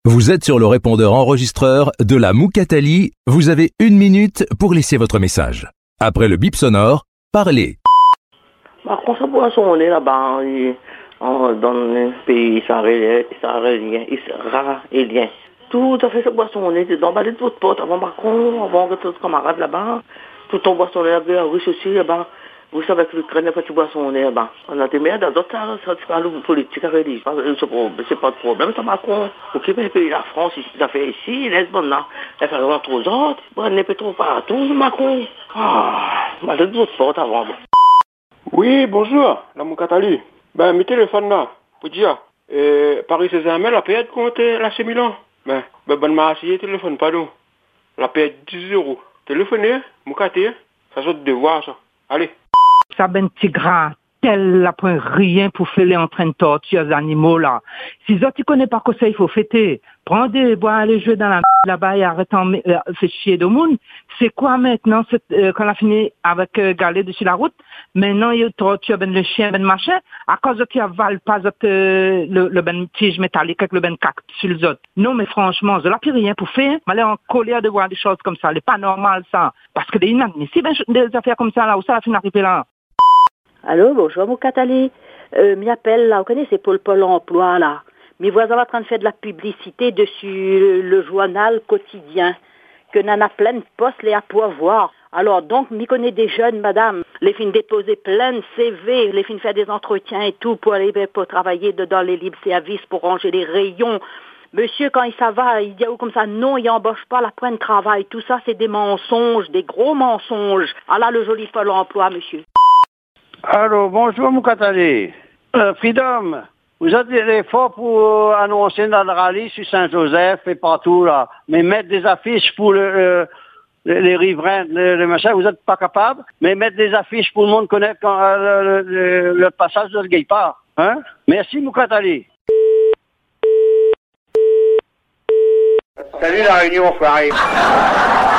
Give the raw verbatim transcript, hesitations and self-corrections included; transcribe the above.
Vous êtes sur le répondeur enregistreur de la Moukatali. Vous avez une minute pour laisser votre message. Après le bip sonore, parlez. Bah, quand ça boisson, on est là-bas, dans les pays israéliens, israéliens. Tout à fait, ça boisson, on est dans les autres portes, avant Macron, avant que tous les camarades là-bas. Tout en boisson, on est là-bas, la Russie aussi, là-bas. Vous savez que l'Ukraine, petit boisson, on est là-bas. On a des meilleurs dans d'autres, ça, c'est pas le politique, c'est pas de problème, ça Macron. Au Québec, la France, il a fait ici, il est bon là. Il fait rentrer aux autres. Bon, il n'est pas trop partout, Macron. Ah, bah, les autres portes avant. Oui, bonjour, la Moukatali. Ben, mes téléphones là, pour dire, euh, Paris Saint-Germain, la paye contre la C Milan. Ben, ben, bonne marché, téléphone, pardon. La paye dix euros. Téléphonez, Moukatali, ça sort de devoir, ça. Allez. Ça ben petit gras, tel la point rien pour faire les entraînes de tortues aux animaux là. Si ça tu connais pas que ça, il faut fêter. Prends des bois, aller jouer dans la là-bas et arrête en euh, fait chier de monde. C'est quoi maintenant euh, quand on a fini avec euh, Galet dessus la route? Maintenant il y a tortue ben le chien ben machin à cause que tu avales pas euh, le le ben tige métallique avec le ben cactus sur les autres. Non mais franchement, je n'ai plus rien pour faire. M'aller en colère de voir des choses comme ça, c'est pas normal ça. Parce que des inadmissibles des affaires comme ça là où ça a fini arriver là. Allô, bonjour Moukatali. Euh, m'y appelle là, vous connaissez pour le Pôle emploi là. Mes voisins sont en train de faire de la publicité dessus le, le journal quotidien. Que nana plein de postes les à pourvoir. Alors donc, m'y connaît des jeunes, madame. Les filles déposer plein de C V, les filles faire des entretiens et tout pour aller pour travailler dans les libres services, pour ranger les rayons. Monsieur, quand il ça va, il dit comme ça, non, il embauche pas la pointe de travail. Tout ça, c'est des mensonges, des gros mensonges. Ah là, le joli Pôle emploi, monsieur. Allô, bonjour Moukatali. Euh, Freedom, vous êtes des efforts pour annoncer dans le rallye sur Saint-Joseph et partout là, mais mettre des affiches pour le, euh, les, les riverains, les, les machins, vous n'êtes pas capable, mais mettre des affiches pour le monde connaître quand, euh, le, le, le passage de le Guépard. Hein? Merci Moukatali. Salut la réunion, Farid.